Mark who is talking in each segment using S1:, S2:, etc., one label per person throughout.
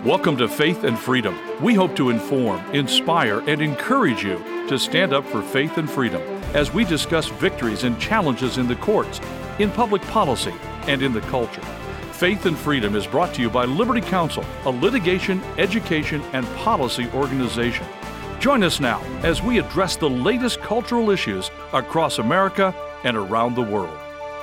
S1: Welcome to Faith and Freedom. We hope to inform, inspire, and encourage you to stand up for faith and freedom as we discuss victories and challenges in the courts, in public policy, and in the culture. Faith and Freedom is brought to you by Liberty Counsel, a litigation, education, and policy organization. Join us now as we address the latest cultural issues across America and around the world.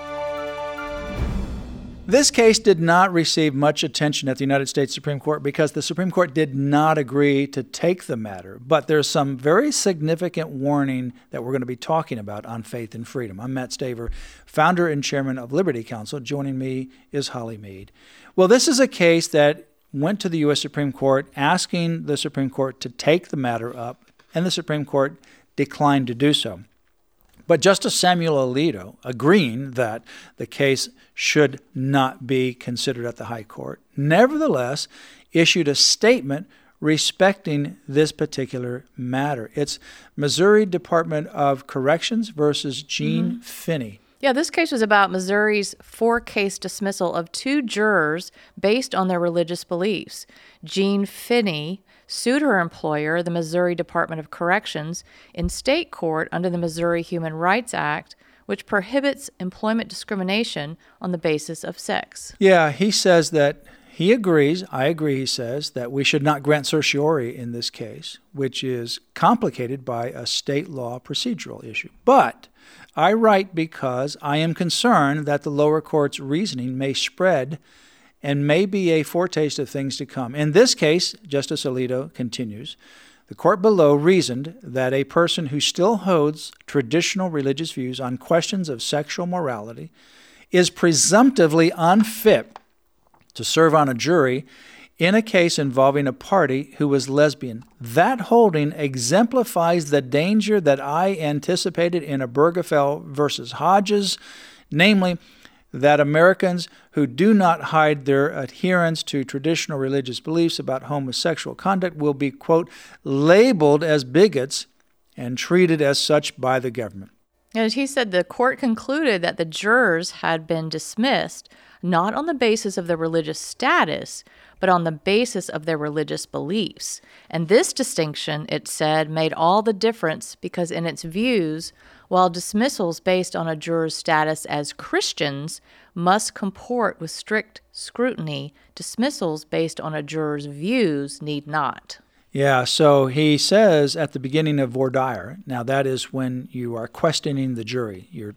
S2: This case did not receive much attention at the United States Supreme Court because the Supreme Court did not agree to take the matter. But there's some very significant warning that we're going to be talking about on Faith and Freedom. I'm Matt Staver, founder and chairman of Liberty Counsel. Joining me is Holly Mead. Well, this is a case that went to the U.S. Supreme Court asking the Supreme Court to take the matter up, and the Supreme Court declined to do so. But Justice Samuel Alito, agreeing that the case should not be considered at the High Court, nevertheless issued a statement respecting this particular matter. It's Missouri Department of Corrections versus Gene Finney.
S3: Yeah, this case was about Missouri's four-case dismissal of two jurors based on their religious beliefs. Gene Finney sued her employer, the Missouri Department of Corrections, in state court under the Missouri Human Rights Act, which prohibits employment discrimination on the basis of sex.
S2: Yeah, he says that he agrees, I agree, he says, that we should not grant certiorari in this case, which is complicated by a state law procedural issue. But I write because I am concerned that the lower court's reasoning may spread and may be a foretaste of things to come. In this case, Justice Alito continues, the court below reasoned that a person who still holds traditional religious views on questions of sexual morality is presumptively unfit to serve on a jury in a case involving a party who was lesbian. That holding exemplifies the danger that I anticipated in Obergefell versus Hodges, namely that Americans who do not hide their adherence to traditional religious beliefs about homosexual conduct will be, quote, labeled as bigots and treated as such by the government.
S3: As he said, the court concluded that the jurors had been dismissed not on the basis of their religious status, but on the basis of their religious beliefs. And this distinction, it said, made all the difference because in its views, while dismissals based on a juror's status as Christians must comport with strict scrutiny, dismissals based on a juror's views need not.
S2: Yeah, so he says at the beginning of voir dire, now that is when you are questioning the jury. You're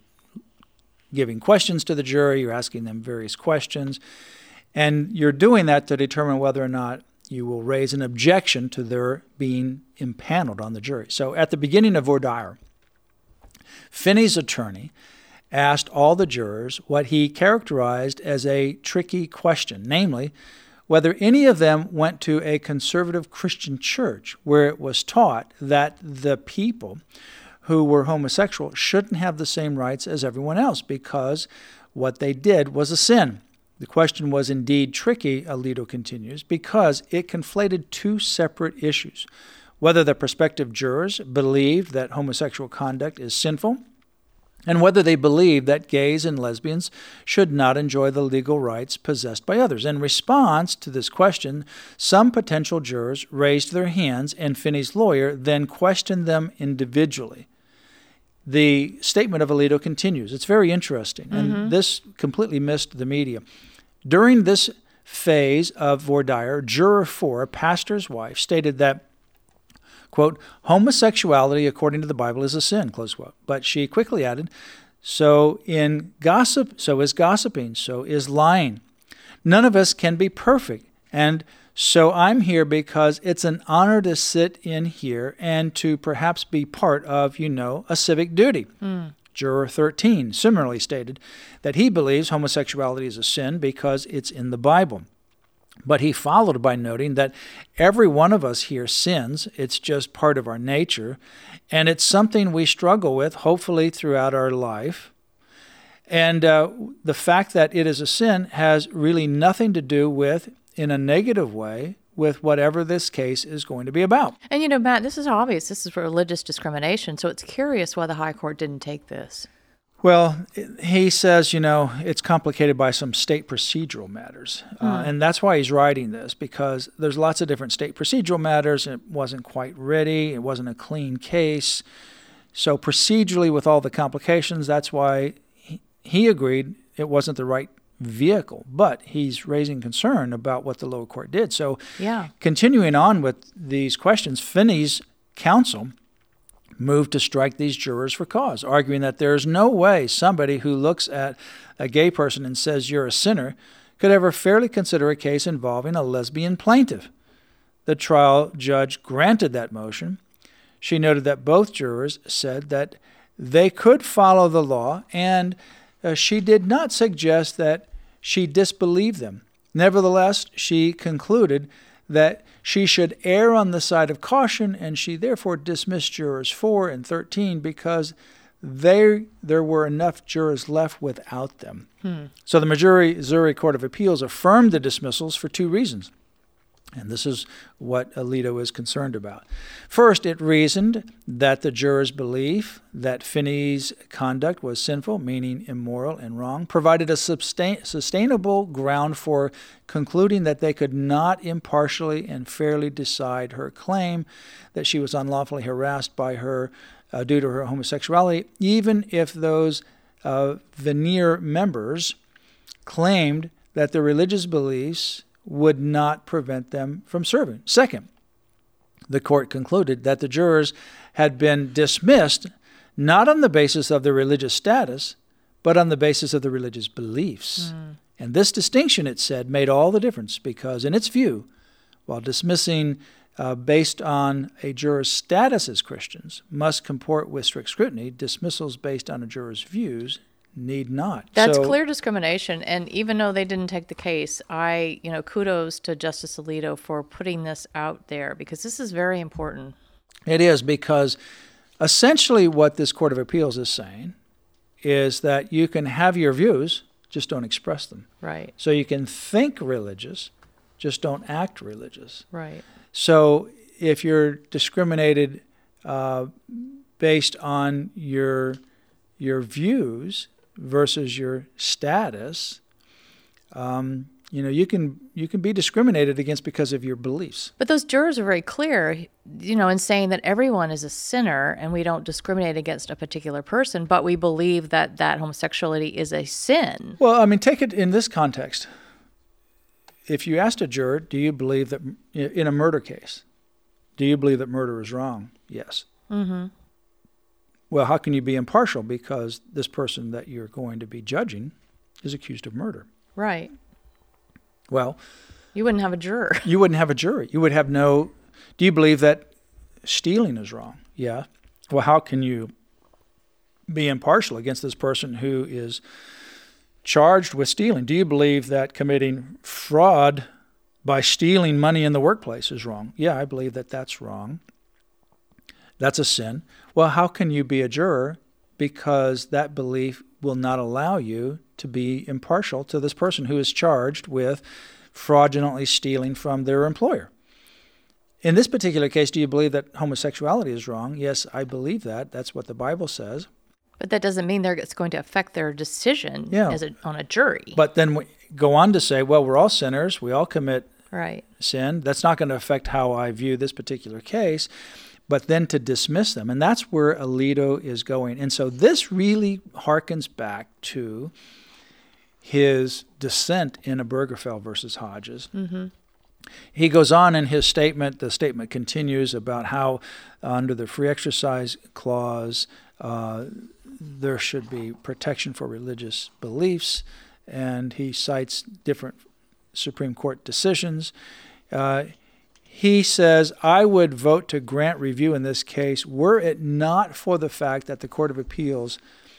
S2: giving questions to the jury, you're asking them various questions, and you're doing that to determine whether or not you will raise an objection to their being impaneled on the jury. So at the beginning of voir dire, Finney's attorney asked all the jurors what he characterized as a tricky question, namely, whether any of them went to a conservative Christian church where it was taught that the people who were homosexual shouldn't have the same rights as everyone else because what they did was a sin. The question was indeed tricky, Alito continues, because it conflated two separate issues. Whether the prospective jurors believed that homosexual conduct is sinful, and whether they believed that gays and lesbians should not enjoy the legal rights possessed by others. In response to this question, some potential jurors raised their hands, and Finney's lawyer then questioned them individually. The statement of Alito continues. It's very interesting, and this completely missed the media. During this phase of voir dire, Juror 4, a pastor's wife, stated that, quote, homosexuality according to the Bible is a sin, close quote. But she quickly added, so is gossiping, so is lying. None of us can be perfect. And so I'm here because it's an honor to sit in here and to perhaps be part of, a civic duty. Juror 13 similarly stated that he believes homosexuality is a sin because it's in the Bible. But he followed by noting that every one of us here sins. It's just part of our nature, and it's something we struggle with, hopefully, throughout our life. And the fact that it is a sin has really nothing to do with, in a negative way, with whatever this case is going to be about.
S3: And Matt, this is obvious. This is for religious discrimination, so it's curious why the High Court didn't take this.
S2: Well, he says, it's complicated by some state procedural matters. And that's why he's writing this, because there's lots of different state procedural matters. It wasn't quite ready. It wasn't a clean case. So procedurally, with all the complications, that's why he agreed it wasn't the right vehicle. But he's raising concern about what the lower court did. So continuing on with these questions, Finney's counsel moved to strike these jurors for cause, arguing that there is no way somebody who looks at a gay person and says you're a sinner could ever fairly consider a case involving a lesbian plaintiff. The trial judge granted that motion. She noted that both jurors said that they could follow the law, and she did not suggest that she disbelieved them. Nevertheless, she concluded that she should err on the side of caution, and she therefore dismissed jurors 4 and 13 because there were enough jurors left without them. So the Missouri Court of Appeals affirmed the dismissals for 2 reasons. And this is what Alito is concerned about. First, it reasoned that the jurors' belief that Finney's conduct was sinful, meaning immoral and wrong, provided a sustainable ground for concluding that they could not impartially and fairly decide her claim that she was unlawfully harassed by her due to her homosexuality, even if those veneer members claimed that their religious beliefs would not prevent them from serving. Second, the court concluded that the jurors had been dismissed not on the basis of their religious status, but on the basis of their religious beliefs. And this distinction, it said, made all the difference because, in its view, while dismissing based on a juror's status as Christians must comport with strict scrutiny, dismissals based on a juror's views need not.
S3: That's clear discrimination. And even though they didn't take the case, kudos to Justice Alito for putting this out there, because this is very important.
S2: It is, because essentially what this Court of Appeals is saying is that you can have your views, just don't express them.
S3: Right.
S2: So you can think religious, just don't act religious.
S3: Right.
S2: So if you're discriminated based on your views versus your status, you can be discriminated against because of your beliefs.
S3: But those jurors are very clear, in saying that everyone is a sinner and we don't discriminate against a particular person, but we believe that homosexuality is a sin.
S2: Well, take it in this context. If you asked a juror, do you believe that, in a murder case, do you believe that murder is wrong? Yes. Mm-hmm. Well, how can you be impartial? Because this person that you're going to be judging is accused of murder.
S3: Right.
S2: Well,
S3: you wouldn't have a juror.
S2: You wouldn't have a jury. You would have no... Do you believe that stealing is wrong? Yeah. Well, how can you be impartial against this person who is charged with stealing? Do you believe that committing fraud by stealing money in the workplace is wrong? Yeah, I believe that that's wrong. That's a sin. Well, how can you be a juror? Because that belief will not allow you to be impartial to this person who is charged with fraudulently stealing from their employer. In this particular case, do you believe that homosexuality is wrong? Yes, I believe that. That's what the Bible says.
S3: But that doesn't mean it's going to affect their decision on a jury.
S2: But then we go on to say, well, we're all sinners. We all commit sin. That's not going to affect how I view this particular case. But then to dismiss them. And that's where Alito is going. And so this really harkens back to his dissent in Obergefell versus Hodges. Mm-hmm. He goes on in his statement, the statement continues about how under the Free Exercise Clause, there should be protection for religious beliefs, and he cites different Supreme Court decisions. He says, I would vote to grant review in this case were it not for the fact that the Court of Appeals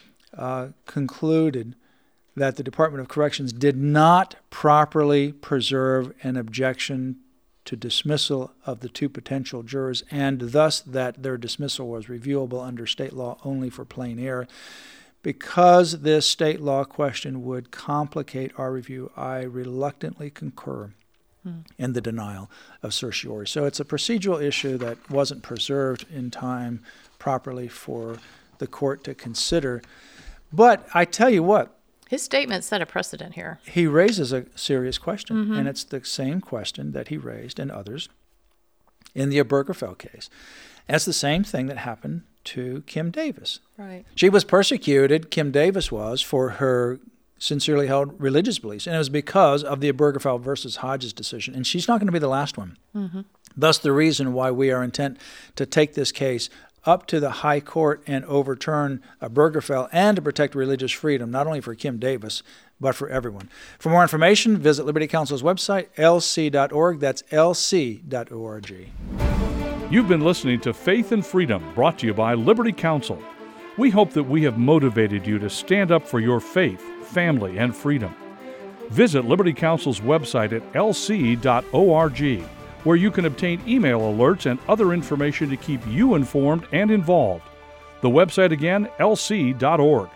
S2: concluded that the Department of Corrections did not properly preserve an objection to dismissal of the 2 potential jurors, and thus that their dismissal was reviewable under state law only for plain error. Because this state law question would complicate our review, I reluctantly concur in the denial of certiorari. So it's a procedural issue that wasn't preserved in time properly for the court to consider. But I tell you what,
S3: His statement set a precedent here.
S2: he raises a serious question, and it's the same question that he raised and others in the Obergefell case. That's the same thing that happened to Kim Davis.
S3: Right.
S2: She was persecuted, Kim Davis was, for her sincerely held religious beliefs, and it was because of the Obergefell versus Hodges decision, and she's not going to be the last one. Thus, the reason why we are intent to take this case up to the High Court and overturn Obergefell and to protect religious freedom, not only for Kim Davis, but for everyone. For more information, visit Liberty Counsel's website, lc.org. That's lc.org.
S1: You've been listening to Faith and Freedom, brought to you by Liberty Counsel. We hope that we have motivated you to stand up for your faith, family, and freedom. Visit Liberty Counsel's website at lc.org, where you can obtain email alerts and other information to keep you informed and involved. The website again, lc.org.